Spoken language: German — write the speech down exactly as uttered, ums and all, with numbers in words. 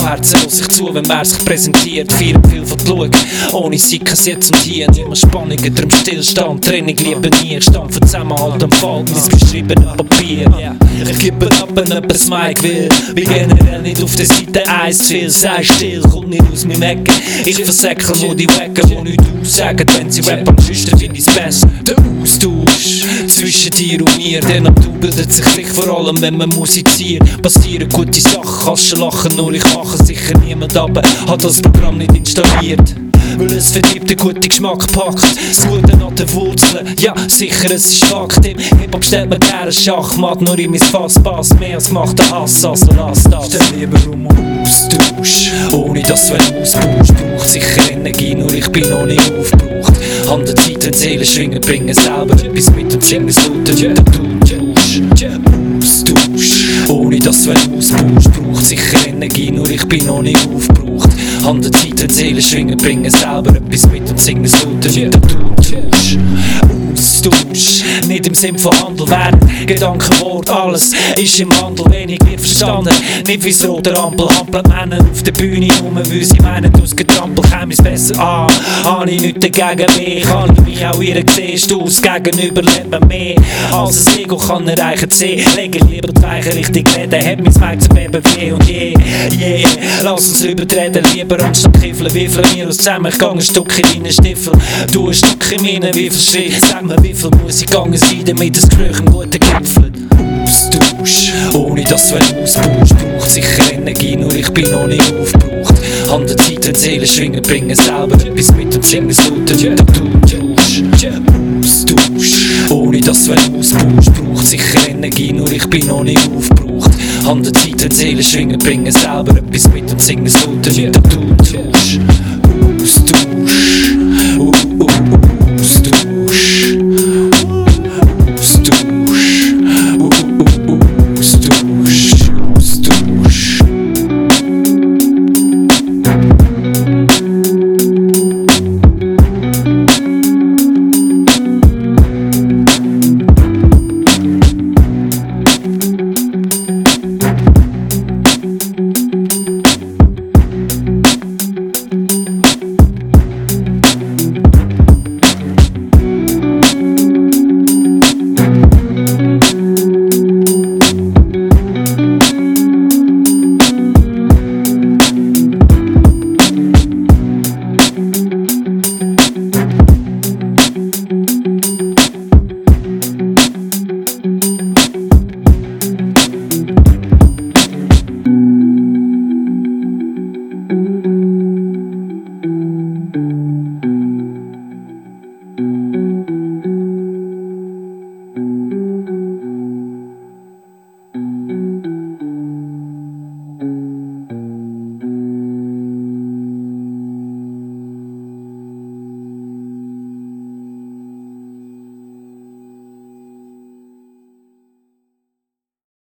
Von Herzen los ich zu, wenn wer sich präsentiert. Feiern viel von schauen, ohne Sicken jetzt und hier. Immer Spannungen, drum Stillstand, Training, Liebe nie. Stand für Zusammenhalt am Fall, mein geschriebenes Papier. Ich gebe ab, wenn jemand das Mic will. Wie generell nicht auf der Seite eins zu viel. Sei still, kommt nicht aus meinem Ecken. Ich versäckel nur die Wecken, die nichts aussagen. Wenn sie rappen, am schüchtern finde ich's besser. Der Austausch zwischen dir und mir. Der Natur bildet sich sich vor allem, wenn man musiziert. Passieren gute Sachen, kannst schon lachen, nur ich mache sicher niemand ab. Hat das Programm nicht installiert. Weil es verdirbt den guten Geschmack packt. Das Gute an den Wurzeln, ja sicher es ist Fakt. Im Hip-Hop stellt man gerne Schachmatt, nur in mein Fass passt mehr als macht der Hass, also lass das. Stell lieber um Austausch, ohne dass du einen ausbaust. Braucht sicher Energie, nur ich bin noch nicht aufgebraucht. Hand der Zeit, wenn Seelen schwingen, bringen selber etwas mit und singen es lauter wie der Tausch. Austausch, ohne dass du einen ausbaust. Braucht sicher Energie, nur ich bin noch nicht aufgebraucht. Hand der Zeit, wenn Seelen schwingen, bringen selber etwas mit und singen es lauter wie der Tausch. Austausch, nicht im Sinn von Handel werden. Gedanken, Wort, alles ist im Handel, wenig wird verstanden. Nicht wie's rote Ampel, hampeln Männer auf der Bühne rum, weil sie meinen, ausgetrampelt käme es besser an. Habe ich nichts dagegen mehr, kann ich mich auch ihr siehst du, das Gegenüber leben mehr. Als ein Ego kann erreichen C, lege ich lieber die Weiche richtig reden, hat mein Mic zu beben weh und je, yeah. Lass uns übertreten, lieber anstatt kiffeln, wie von mir aus zusammen, ich gang ein Stück in deinen Stiefel, du ein Stück in meinen, wie viel Schritt zusammen, wie viel muss ich gegangen sein, damit das Gespräch im Guten gipfelt. Austausch, ohne dass du einen ausbaust, braucht sicher Energie, nur ich bin noch nicht aufgebraucht. Hand der Zeit, wenn Seelen schwingen, bringen selber etwas mit und singen es lauter wie der Tausch. Austausch, ohne dass du einen ausbaust, braucht sicher Energie, nur ich bin noch nicht aufgebraucht. Hand der Zeit, wenn Seelen schwingen, bringen selber etwas mit und singen es lauter wie der Tausch. Austausch.